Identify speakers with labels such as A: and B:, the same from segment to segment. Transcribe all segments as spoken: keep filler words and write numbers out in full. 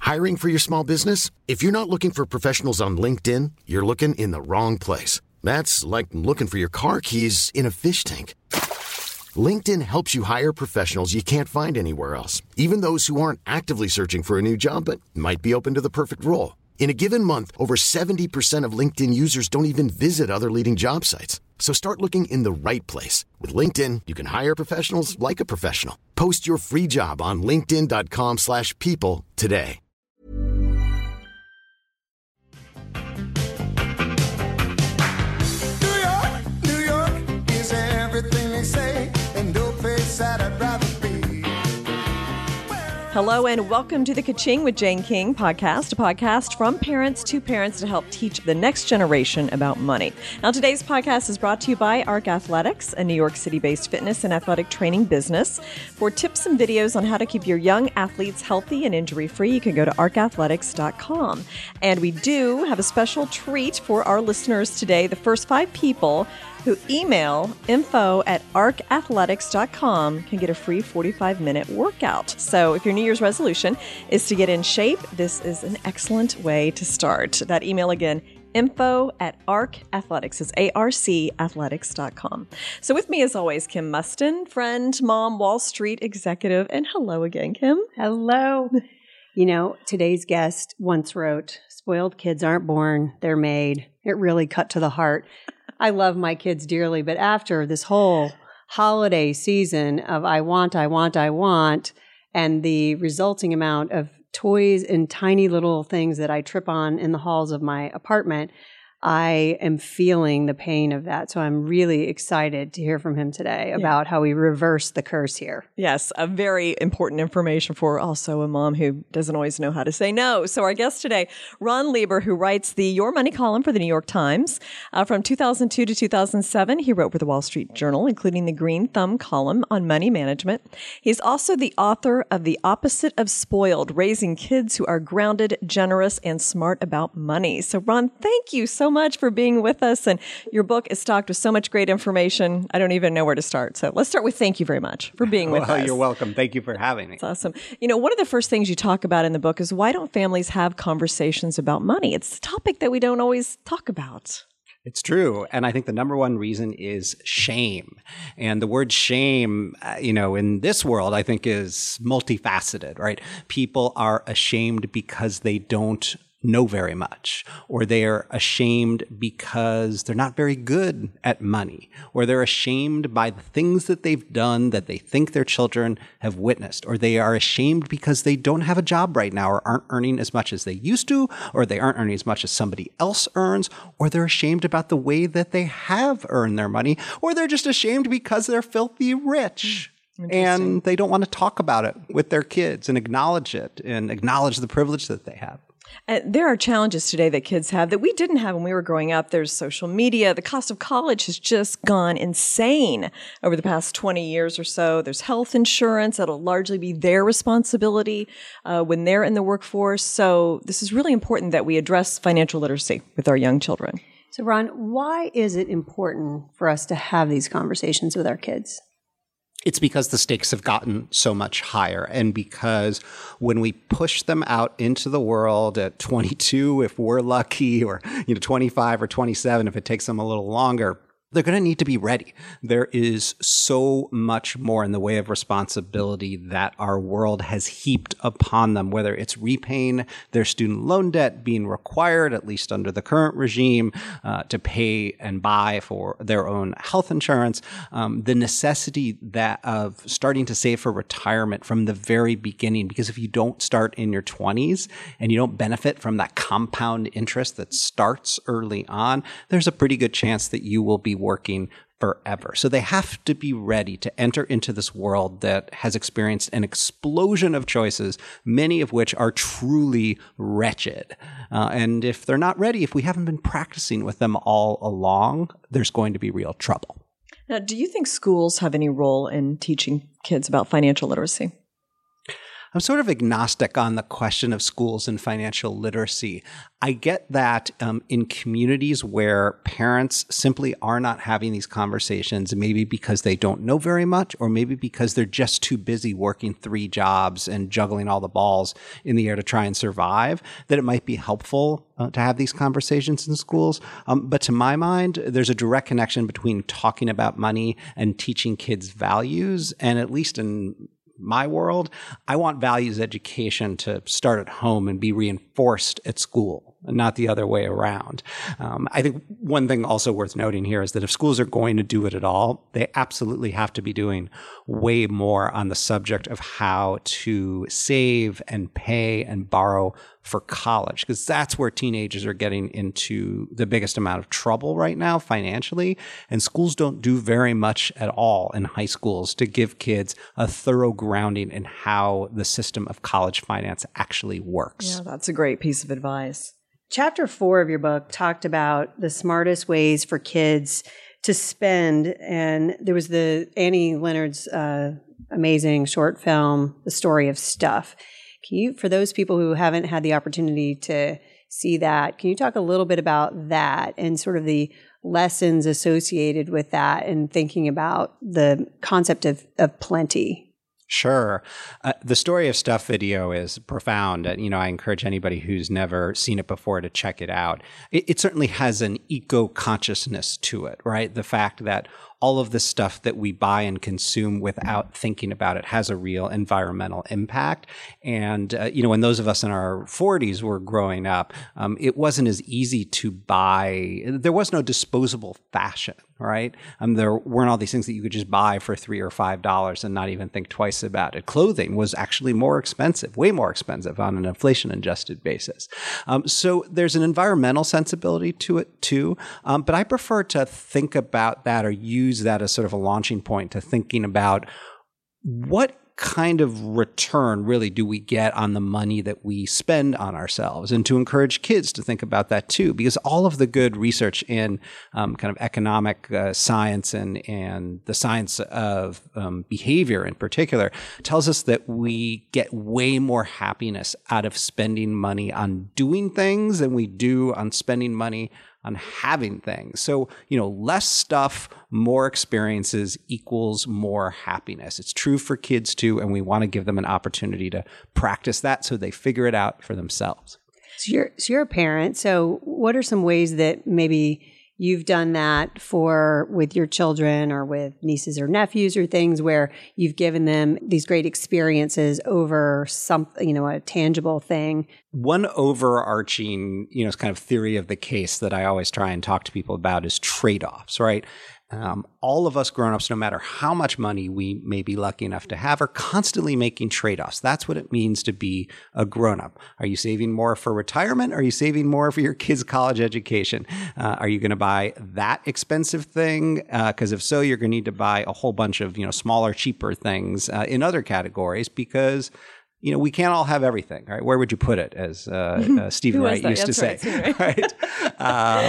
A: Hiring for your small business? If you're not looking for professionals on LinkedIn, you're looking in the wrong place. That's like looking for your car keys in a fish tank. LinkedIn helps you hire professionals you can't find anywhere else, even those who aren't actively searching for a new job but might be open to the perfect role. In a given month, over seventy percent of LinkedIn users don't even visit other leading job sites. So start looking in the right place. With LinkedIn, you can hire professionals like a professional. Post your free job on linkedin.com slash people today.
B: New York, New York is everything they say, and no place that I'd rather be.
C: Hello and welcome to the Ka-Ching with Jane King podcast, a podcast from parents to parents to help teach the next generation about money. Now, today's podcast is brought to you by ARC Athletics, a New York City-based fitness and athletic training business. For tips and videos on how to keep your young athletes healthy and injury-free, you can go to arc athletics dot com. And we do have a special treat for our listeners today. The first five people who email info at arc athletics dot com can get a free forty-five minute workout. So if your New Year's resolution is to get in shape, this is an excellent way to start. That email again, info at arc athletics, is A R C athletics dot com. So with me as always, Kim Mustin, friend, mom, Wall Street executive, and hello again, Kim.
D: Hello. You know, today's guest once wrote, "Spoiled kids aren't born, they're made." It really cut to the heart. I love my kids dearly, but after this whole holiday season of I want, I want, I want, and the resulting amount of toys and tiny little things that I trip on in the halls of my apartment, I am feeling the pain of that. So I'm really excited to hear from him today about yeah. how we reverse the curse here.
C: Yes, a very important information for also a mom who doesn't always know how to say no. So our guest today, Ron Lieber, who writes the Your Money column for the New York Times. Uh, from two thousand two to two thousand seven, he wrote for the Wall Street Journal, including the Green Thumb column on money management. He's also the author of The Opposite of Spoiled, Raising Kids Who Are Grounded, Generous, and Smart About Money. So Ron, thank you so much for being with us. And your book is stocked with so much great information. I don't even know where to start. So let's start with thank you very much for being with
E: well,
C: us.
E: You're welcome. Thank you for having me.
C: It's awesome. You know, one of the first things you talk about in the book is why don't families have conversations about money? It's a topic that we don't always talk about.
E: It's true. And I think the number one reason is shame. And the word shame, uh, you know, in this world, I think is multifaceted, right? People are ashamed because they don't know very much, or they're ashamed because they're not very good at money, or they're ashamed by the things that they've done that they think their children have witnessed, or they are ashamed because they don't have a job right now or aren't earning as much as they used to, or they aren't earning as much as somebody else earns, or they're ashamed about the way that they have earned their money, or they're just ashamed because they're filthy rich. And they don't want to talk about it with their kids and acknowledge it and acknowledge the privilege that they have.
C: And there are challenges today that kids have that we didn't have when we were growing up. There's social media. The cost of college has just gone insane over the past twenty years or so. There's health insurance that'll largely be their responsibility uh, when they're in the workforce. So this is really important that we address financial literacy with our young children.
D: So Ron, why is it important for us to have these conversations with our kids?
E: It's because the stakes have gotten so much higher, and because when we push them out into the world at twenty-two, if we're lucky, or you know, twenty-five or twenty-seven, if it takes them a little longer, they're going to need to be ready. There is so much more in the way of responsibility that our world has heaped upon them, whether it's repaying their student loan debt, being required, at least under the current regime, uh, to pay and buy for their own health insurance, um, the necessity that of starting to save for retirement from the very beginning. Because if you don't start in your twenties and you don't benefit from that compound interest that starts early on, there's a pretty good chance that you will be working forever. So they have to be ready to enter into this world that has experienced an explosion of choices, many of which are truly wretched. Uh, and if they're not ready, if we haven't been practicing with them all along, there's going to be real trouble.
C: Now, do you think schools have any role in teaching kids about financial literacy?
E: I'm sort of agnostic on the question of schools and financial literacy. I get that um, in communities where parents simply are not having these conversations, maybe because they don't know very much, or maybe because they're just too busy working three jobs and juggling all the balls in the air to try and survive, that it might be helpful uh, to have these conversations in schools. Um, but to my mind, there's a direct connection between talking about money and teaching kids values. And at least in my world, I want values education to start at home and be reinforced at school, and not the other way around. Um, I think one thing also worth noting here is that if schools are going to do it at all, they absolutely have to be doing way more on the subject of how to save and pay and borrow for college, because that's where teenagers are getting into the biggest amount of trouble right now financially. And schools don't do very much at all in high schools to give kids a thorough grounding in how the system of college finance actually works.
C: Yeah, that's a great piece of advice.
D: Chapter four of your book talked about the smartest ways for kids to spend. And there was the Annie Leonard's uh, amazing short film, The Story of Stuff. Can you, for those people who haven't had the opportunity to see that, can you talk a little bit about that and sort of the lessons associated with that and thinking about the concept of, of plenty?
E: Sure. Uh, the Story of Stuff video is profound. Uh, you know, I encourage anybody who's never seen it before to check it out. It, it certainly has an eco-consciousness to it, right? The fact that all of the stuff that we buy and consume without thinking about it has a real environmental impact. And, uh, you know, when those of us in our forties were growing up, um, it wasn't as easy to buy. There was no disposable fashion, right? Um, there weren't all these things that you could just buy for three or five dollars and not even think twice about it. Clothing was actually more expensive, way more expensive on an inflation-adjusted basis. Um, so there's an environmental sensibility to it too. Um, but I prefer to think about that or use use that as sort of a launching point to thinking about what kind of return really do we get on the money that we spend on ourselves, and to encourage kids to think about that too, because all of the good research in um, kind of economic uh, science and, and the science of um, behavior in particular tells us that we get way more happiness out of spending money on doing things than we do on spending money on having things. So, you know, less stuff, more experiences equals more happiness. It's true for kids too, and we want to give them an opportunity to practice that so they figure it out for themselves.
D: So you're, so you're a parent. So what are some ways that maybe you've done that for with your children or with nieces or nephews or things where you've given them these great experiences over some, you know, a tangible thing?
E: One overarching, you know, kind of theory of the case that I always try and talk to people about is trade-offs, right? Um, all of us grown-ups, no matter how much money we may be lucky enough to have, are constantly making trade-offs. That's what it means to be a grown-up. Are you saving more for retirement? Or are you saving more for your kids' college education? Uh, are you going to buy that expensive thing? Because uh, if so, you're going to need to buy a whole bunch of, you know, smaller, cheaper things uh, in other categories, because you know, we can't all have everything, right? Where would you put it, as uh, uh, Stephen Wright used
C: That's
E: to
C: right,
E: say,
C: right?
E: right?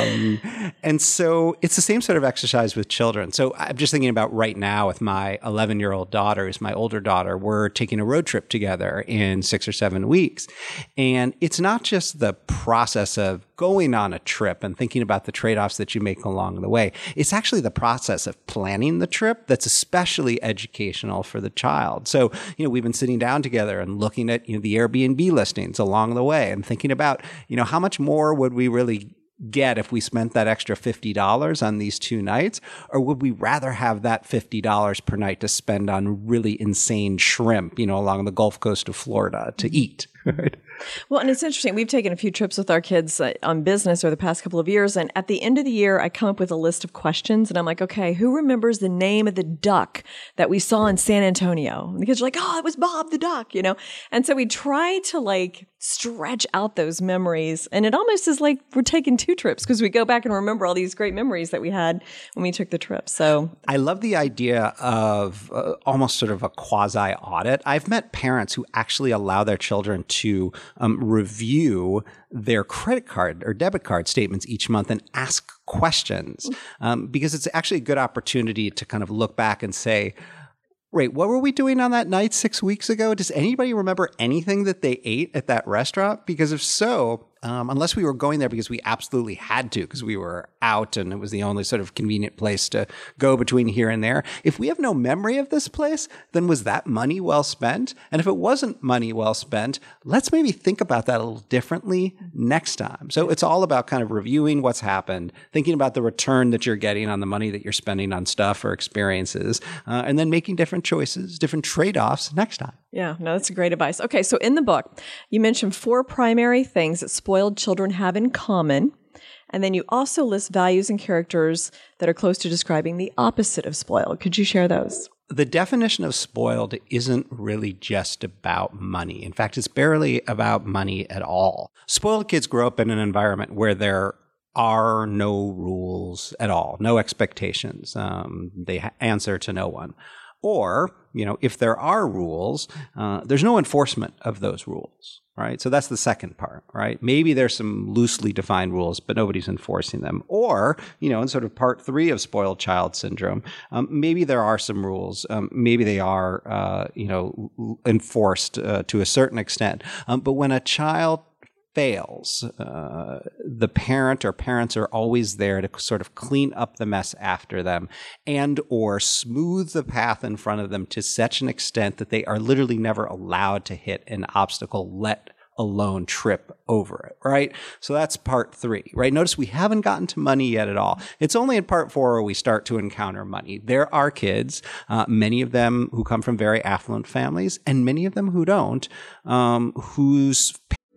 E: Um, and so it's the same sort of exercise with children. So I'm just thinking about right now with my eleven-year-old daughter, who's my older daughter, we're taking a road trip together in six or seven weeks. And it's not just the process of going on a trip and thinking about the trade-offs that you make along the way. It's actually the process of planning the trip that's especially educational for the child. So, you know, we've been sitting down together and looking at, you know, the Airbnb listings along the way and thinking about, you know, how much more would we really get if we spent that extra fifty dollars on these two nights? Or would we rather have that fifty dollars per night to spend on really insane shrimp, you know, along the Gulf Coast of Florida to eat? Right.
C: Well, and it's interesting. We've taken a few trips with our kids uh, on business over the past couple of years. And at the end of the year, I come up with a list of questions. And I'm like, okay, who remembers the name of the duck that we saw in San Antonio? And the kids are like, oh, it was Bob the duck, you know? And so we try to like stretch out those memories. And it almost is like we're taking two trips because we go back and remember all these great memories that we had when we took the trip. So
E: I love the idea of uh, almost sort of a quasi audit. I've met parents who actually allow their children to um, review their credit card or debit card statements each month and ask questions, um, because it's actually a good opportunity to kind of look back and say, Wait, what were we doing on that night six weeks ago? Does anybody remember anything that they ate at that restaurant? Because if so, um, unless we were going there because we absolutely had to, because we were out and it was the only sort of convenient place to go between here and there. If we have no memory of this place, then was that money well spent? And if it wasn't money well spent, let's maybe think about that a little differently next time. So it's all about kind of reviewing what's happened, thinking about the return that you're getting on the money that you're spending on stuff or experiences, uh, and then making different choices, different trade-offs next time.
C: Yeah, no, that's great advice. Okay, so in the book, you mentioned four primary things that spoiled children have in common. And then you also list values and characters that are close to describing the opposite of spoiled. Could you share those?
E: The definition of spoiled isn't really just about money. In fact, it's barely about money at all. Spoiled kids grow up in an environment where there are no rules at all, no expectations. Um, they ha- answer to no one. Or, you know, if there are rules, uh, there's no enforcement of those rules, right? So that's the second part, right? Maybe there's some loosely defined rules, but nobody's enforcing them. Or, you know, in sort of part three of spoiled child syndrome, um, maybe there are some rules. Um, maybe they are, uh, you know, enforced uh, to a certain extent. Um, but when a child fails, uh, the parent or parents are always there to sort of clean up the mess after them and or smooth the path in front of them to such an extent that they are literally never allowed to hit an obstacle, let alone trip over it, right? So that's part three, right? Notice we haven't gotten to money yet at all. It's only in part four where we start to encounter money. There are kids, uh, many of them who come from very affluent families and many of them who don't, um, whose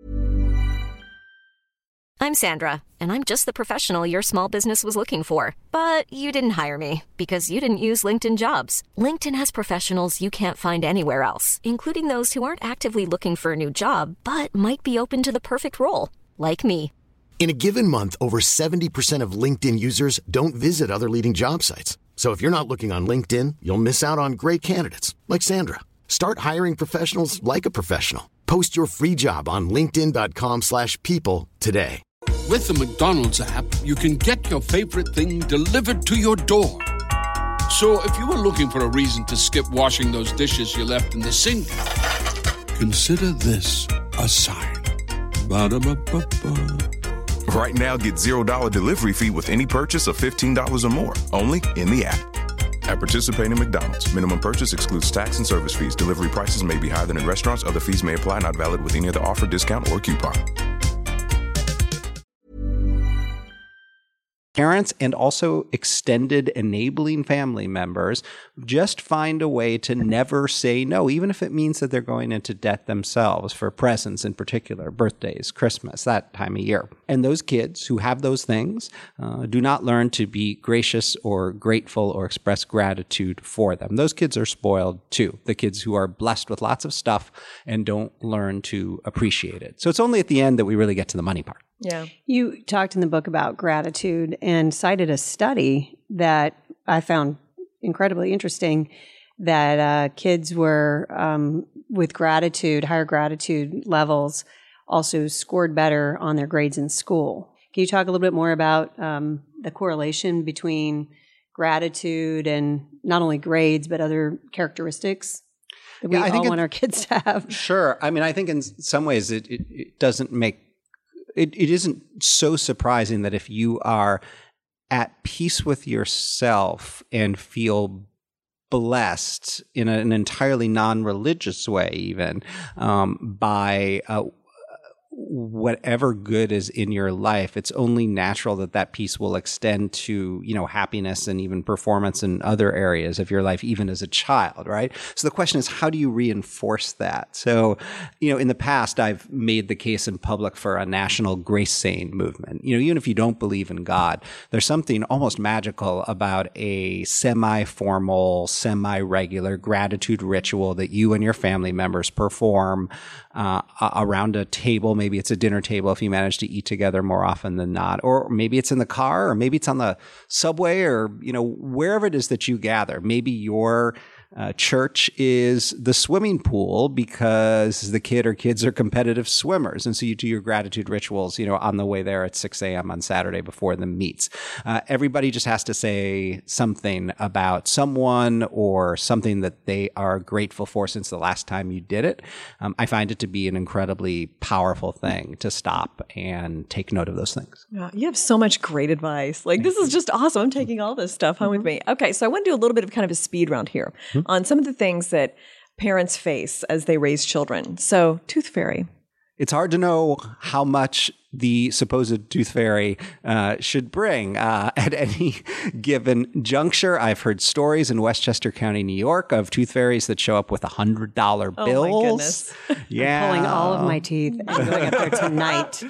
F: I'm Sandra, and I'm just the professional your small business was looking for. But you didn't hire me because you didn't use LinkedIn Jobs. LinkedIn has professionals you can't find anywhere else, including those who aren't actively looking for a new job, but might be open to the perfect role, like me.
A: In a given month, over seventy percent of LinkedIn users don't visit other leading job sites. So if you're not looking on LinkedIn, you'll miss out on great candidates like Sandra. Start hiring professionals like a professional. Post your free job on linkedin.com slash people today.
G: With the McDonald's app, you can get your favorite thing delivered to your door. So if you were looking for a reason to skip washing those dishes you left in the sink, consider this a sign. Ba-da-ba-ba-ba.
H: Right now, get zero dollars delivery fee with any purchase of fifteen dollars or more, only in the app. At participating McDonald's, minimum purchase excludes tax and service fees. Delivery prices may be higher than in restaurants. Other fees may apply, not valid with any other offer, discount, or coupon.
E: Parents and also extended enabling family members just find a way to never say no, even if it means that they're going into debt themselves for presents in particular, birthdays, Christmas, that time of year. And those kids who have those things uh, do not learn to be gracious or grateful or express gratitude for them. Those kids are spoiled too, the kids who are blessed with lots of stuff and don't learn to appreciate it. So it's only at the end that we really get to the money part.
C: Yeah.
D: You talked in the book about gratitude and cited a study that I found incredibly interesting that uh, kids were um, with gratitude, higher gratitude levels, also scored better on their grades in school. Can you talk a little bit more about um, the correlation between gratitude and not only grades, but other characteristics that we
E: yeah, I
D: all
E: think
D: want our kids to have?
E: Sure. I mean, I think in some ways it, it, it doesn't make It, it isn't so surprising that if you are at peace with yourself and feel blessed in a, an entirely non-religious way, even um, by uh, whatever good is in your life, it's only natural that that peace will extend to, you know, happiness and even performance in other areas of your life, even as a child, right? So the question is, how do you reinforce that? So, you know, in the past, I've made the case in public for a national grace saying movement. You know, even if you don't believe in God, there's something almost magical about a semi-formal, semi-regular gratitude ritual that you and your family members perform uh, around a table. Maybe it's a dinner table if you manage to eat together more often than not, or maybe it's in the car, or maybe it's on the subway, or, you know, wherever it is that you gather. Maybe your Uh, church is the swimming pool because the kid or kids are competitive swimmers. And so you do your gratitude rituals, you know, on the way there at six a.m. on Saturday before the meets. Uh, everybody just has to say something about someone or something that they are grateful for since the last time you did it. Um, I find it to be an incredibly powerful thing to stop and take note of those things.
C: Yeah, you have so much great advice. Like, this is just awesome. I'm taking all this stuff home with me. Okay, so I want to do a little bit of kind of a speed round here mm-hmm. on some of the things that parents face as they raise children. So, tooth fairy.
E: It's hard to know how much the supposed tooth fairy uh, should bring uh, at any given juncture. I've heard stories in Westchester County, New York, of tooth fairies that show up with one hundred dollar bills.
C: Oh, my goodness.
E: Yeah.
D: I'm pulling all of my teeth and going up there tonight.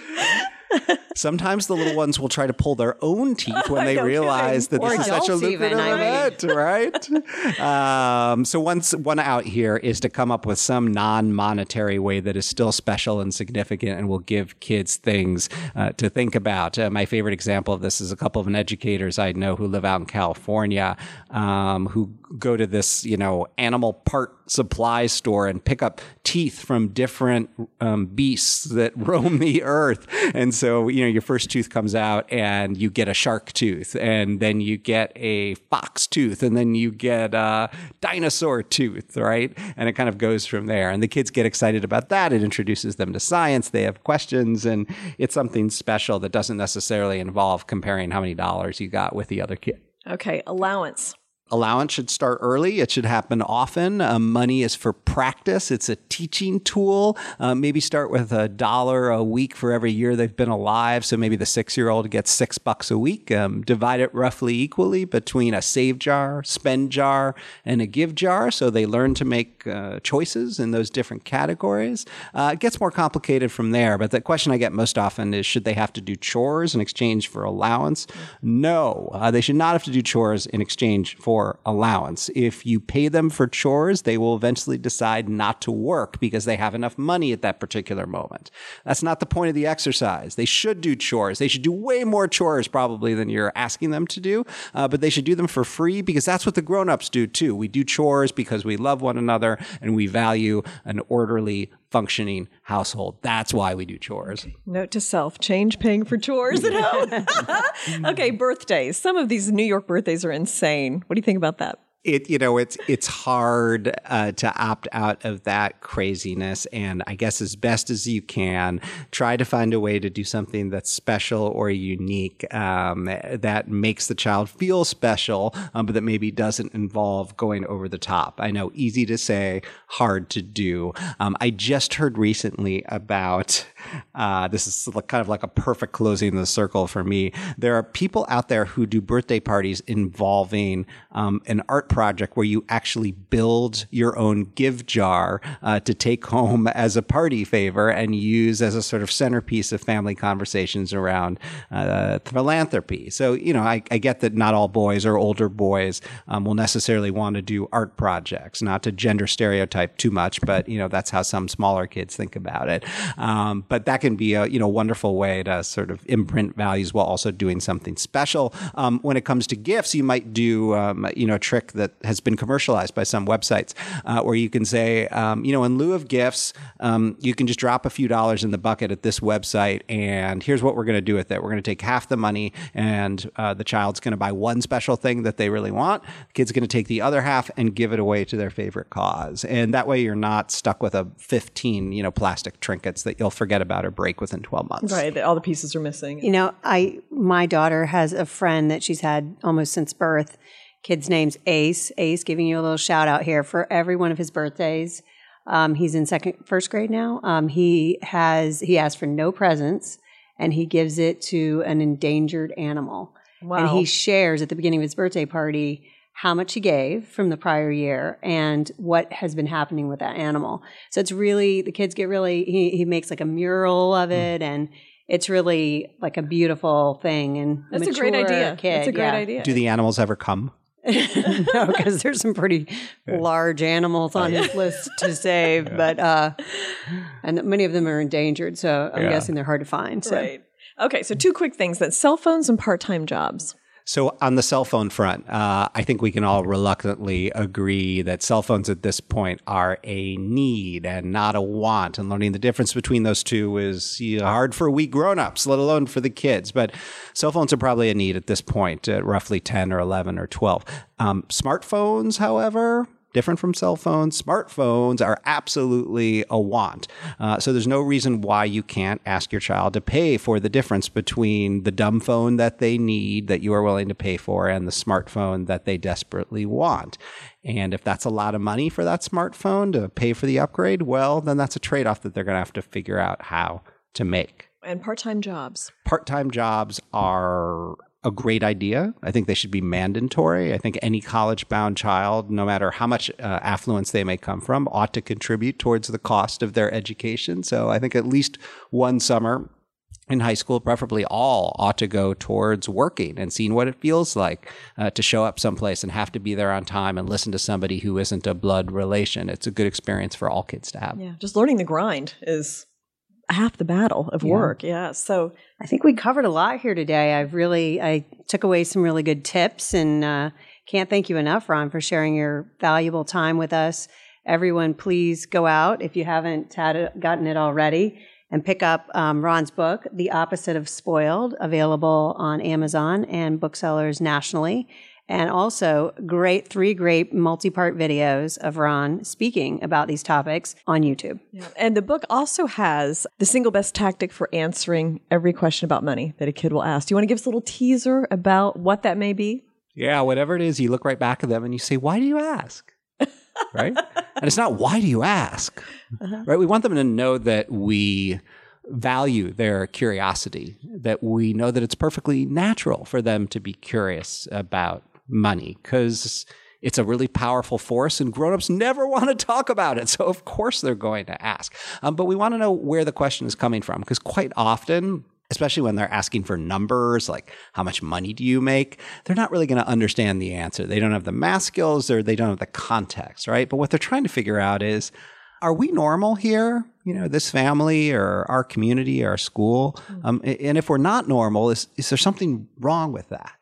E: Sometimes the little ones will try to pull their own teeth when they
C: no
E: realize
C: kidding.
E: that this
D: Or
E: is such a
D: adults
E: lucrative
D: even, I
E: event, right? um, so once one out here is to come up with some non-monetary way that is still special and significant and will give kids things uh, to think about. Uh, my favorite example of this is a couple of educators I know who live out in California um, who go to this, you know, animal part supply store and pick up teeth from different um, beasts that roam the earth. And so, you know, your first tooth comes out and you get a shark tooth, and then you get a fox tooth, and then you get a dinosaur tooth, right? And it kind of goes from there. And the kids get excited about that. It introduces them to science. They have questions, and it's something special that doesn't necessarily involve comparing how many dollars you got with the other kid.
C: Okay, allowance.
E: Allowance should start early. It should happen often. Uh, money is for practice. It's a teaching tool. Uh, maybe start with a dollar a week for every year they've been alive. So maybe the six-year-old gets six bucks a week. Um, divide it roughly equally between a save jar, spend jar, and a give jar. So they learn to make uh, choices in those different categories. Uh, it gets more complicated from there. But the question I get most often is, should they have to do chores in exchange for allowance? No, uh, they should not have to do chores in exchange for allowance. If you pay them for chores, they will eventually decide not to work because they have enough money at that particular moment. That's not the point of the exercise. They should do chores. They should do way more chores probably than you're asking them to do, uh, but they should do them for free because that's what the grown-ups do too. We do chores because we love one another and we value an orderly, functioning household. That's why we do chores.
C: Note to self, change paying for chores at home. Okay, birthdays. Some of these New York birthdays are insane. What do you think about that?
E: It, you know, it's it's hard uh, to opt out of that craziness. And I guess as best as you can, try to find a way to do something that's special or unique, um, that makes the child feel special, um, but that maybe doesn't involve going over the top. I know, easy to say, hard to do. Um, I just heard recently about, uh, this is kind of like a perfect closing of the circle for me. There are people out there who do birthday parties involving um, an art project where you actually build your own give jar uh, to take home as a party favor and use as a sort of centerpiece of family conversations around uh, philanthropy. So, you know, I, I get that not all boys or older boys um, will necessarily want to do art projects, not to gender stereotype too much, but, you know, that's how some smaller kids think about it. Um, but that can be a, you know, wonderful way to sort of imprint values while also doing something special. Um, when it comes to gifts, you might do, um, you know, a trick that has been commercialized by some websites uh, where you can say, um, you know, in lieu of gifts, um, you can just drop a few dollars in the bucket at this website, and here's what we're going to do with it. We're going to take half the money, and uh, the child's going to buy one special thing that they really want. The kid's going to take the other half and give it away to their favorite cause. And that way you're not stuck with a fifteen, you know, plastic trinkets that you'll forget about or break within twelve months.
C: Right. All the pieces are missing.
D: You know, I my daughter has a friend that she's had almost since birth. Kid's name's Ace. Ace, giving you a little shout out here for every one of his birthdays. Um, he's in second, first grade now. Um, he has he asks for no presents, and he gives it to an endangered animal.
C: Wow.
D: And he shares at the beginning of his birthday party how much he gave from the prior year and what has been happening with that animal. So it's really, the kids get really, he, he makes like a mural of it, mm. and it's really like a beautiful thing. And
C: that's a great idea.
D: Kid,
C: that's a great
D: yeah.
C: idea.
E: Do the animals ever come?
D: No, because there's some pretty large animals on his list to save, yeah. but uh, and many of them are endangered, so I'm yeah. guessing they're hard to find. So.
C: Right. Okay, so two quick things then. Cell phones and part-time jobs.
E: So on the cell phone front, uh, I think we can all reluctantly agree that cell phones at this point are a need and not a want. And learning the difference between those two is you know, hard for we grown-ups, let alone for the kids. But cell phones are probably a need at this point, at roughly ten or eleven or twelve. Um, smartphones, however, different from cell phones, smartphones are absolutely a want. Uh, so there's no reason why you can't ask your child to pay for the difference between the dumb phone that they need, that you are willing to pay for, and the smartphone that they desperately want. And if that's a lot of money for that smartphone to pay for the upgrade, well, then that's a trade-off that they're going to have to figure out how to make.
C: And part-time jobs.
E: Part-time jobs are a great idea. I think they should be mandatory. I think any college-bound child, no matter how much uh, affluence they may come from, ought to contribute towards the cost of their education. So I think at least one summer in high school, preferably all, ought to go towards working and seeing what it feels like uh, to show up someplace and have to be there on time and listen to somebody who isn't a blood relation. It's a good experience for all kids to have.
C: Yeah, just learning the grind is half the battle of
D: Yeah.
C: work. Yeah. So
D: I think we covered a lot here today. I've really, I took away some really good tips and uh, can't thank you enough, Ron, for sharing your valuable time with us. Everyone, please go out if you haven't had it, gotten it already and pick up um, Ron's book, The Opposite of Spoiled, available on Amazon and booksellers nationally. And also great, three great multi-part videos of Ron speaking about these topics on YouTube.
C: yeah. And the book also has the single best tactic for answering every question about money that a kid will ask. Do you want to give us a little teaser about what that may be?
E: Yeah, whatever it is, you look right back at them and you say, why do you ask? Right? And it's not, why do you ask? Uh-huh. Right? We want them to know that we value their curiosity, that we know that it's perfectly natural for them to be curious about money, because it's a really powerful force and grown-ups never want to talk about it. So of course they're going to ask. Um, but we want to know where the question is coming from, because quite often, especially when they're asking for numbers, like how much money do you make, they're not really going to understand the answer. They don't have the math skills or they don't have the context, right? But what they're trying to figure out is, are we normal here? You know, this family or our community, our school? Um, and if we're not normal, is, is there something wrong with that?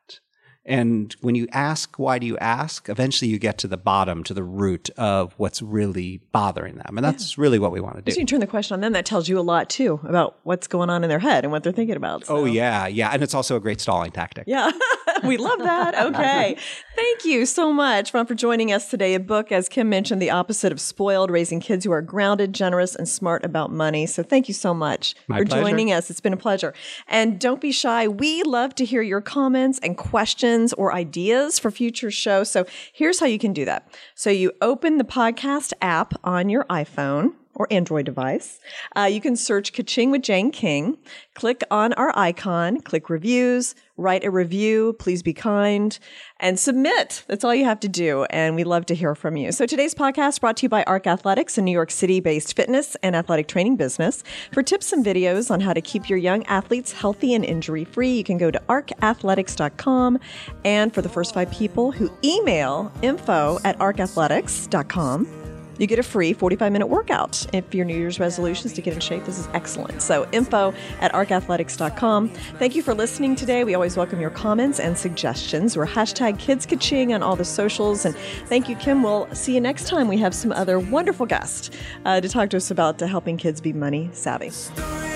E: And when you ask, why do you ask? Eventually you get to the bottom, to the root of what's really bothering them. And that's yeah. really what we want to do.
C: So you turn the question on them, that tells you a lot too about what's going on in their head and what they're thinking about. So.
E: Oh, yeah. Yeah. And it's also a great stalling tactic.
C: Yeah. We love that. Okay. Thank you so much, Ron, for joining us today. A book, as Kim mentioned, The Opposite of Spoiled, Raising Kids Who Are Grounded, Generous, and Smart About Money. So thank you so much
E: My
C: for
E: pleasure.
C: joining us. It's been a pleasure. And don't be shy. We love to hear your comments and questions or ideas for future shows. So here's how you can do that. So you open the podcast app on your iPhone or Android device. Uh, you can search Ka-Ching with Jane King, click on our icon, click reviews, write a review, please be kind, and submit. That's all you have to do, and we love to hear from you. So today's podcast brought to you by ARC Athletics, a New York City-based fitness and athletic training business. For tips and videos on how to keep your young athletes healthy and injury-free, you can go to arc athletics dot com. And for the first five people who email info at arc athletics dot com, you get a free forty-five minute workout. If your New Year's resolution is to get in shape, this is excellent. So info at arc athletics dot com. Thank you for listening today. We always welcome your comments and suggestions. We're hashtag Kids Ka-Ching on all the socials. And thank you, Kim. We'll see you next time. We have some other wonderful guests uh, to talk to us about uh, helping kids be money savvy.